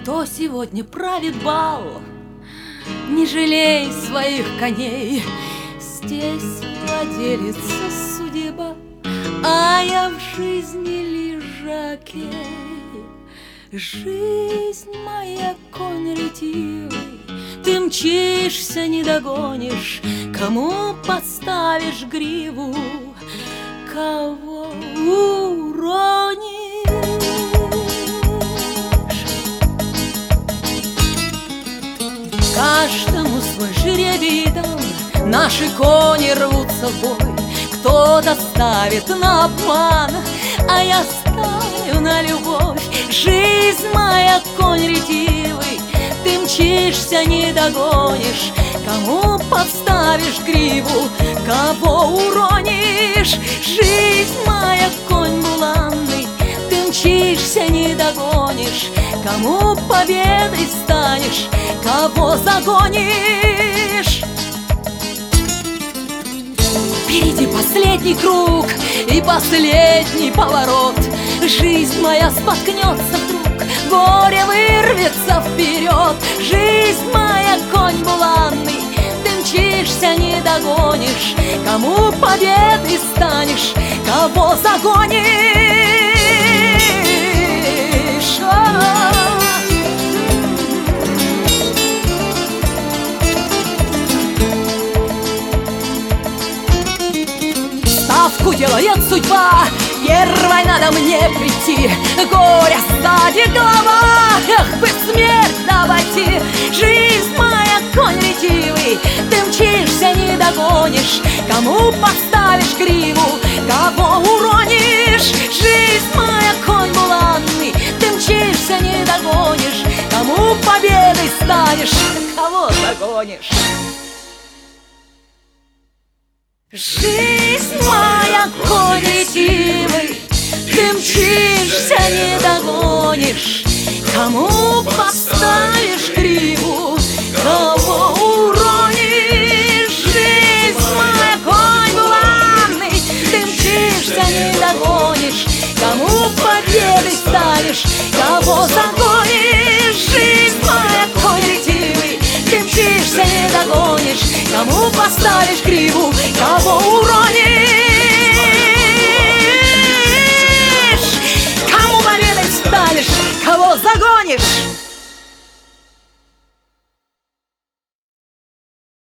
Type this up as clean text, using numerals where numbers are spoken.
кто сегодня правит бал. Не жалей своих коней, здесь владелица судьба, а я в жизни лишь жокей. Жизнь моя, конь ретивый, ты мчишься, не догонишь, кому подставишь гриву, кого уронишь. Каждому свой жребий дан, наши кони рвутся в бой. Кто-то ставит на обман, а я ставлю на любовь. Жизнь моя, конь ретивый, ты мчишься, не догонишь, кому подставишь гриву, кого уронишь. Жизнь моя, конь буланный, ты мчишься, не догонишь, кому победой станешь, кого загонишь. Впереди последний круг и последний поворот. Жизнь моя споткнется вдруг, горе вырвется вперед. Жизнь моя, конь буланный, ты мчишься, не догонишь, кому победой станешь, кого загонишь. Ставку делает судьба, первой надо мне прийти. Горе сзади голова, эх бы смерть обойти. Жизнь моя, конь ретивый, ты мчишься, не догонишь, кому подставишь гриву, кого уронишь. Жизнь моя, конь буланный, ты мчишься, не догонишь, кому победой станешь, кого загонишь. Жизнь моя, конь ретивый, ты мчишься, не догонишь, кому подставишь гриву, кого уронишь. Жизнь моя, конь буланный, ты мчишься, не догонишь, кому победой станешь, кого загонишь. Жизнь моя, конь ретивый, ты мчишься, не догонишь, кому поставишь гриву, кого уронишь, кому победой станешь, кого загонишь.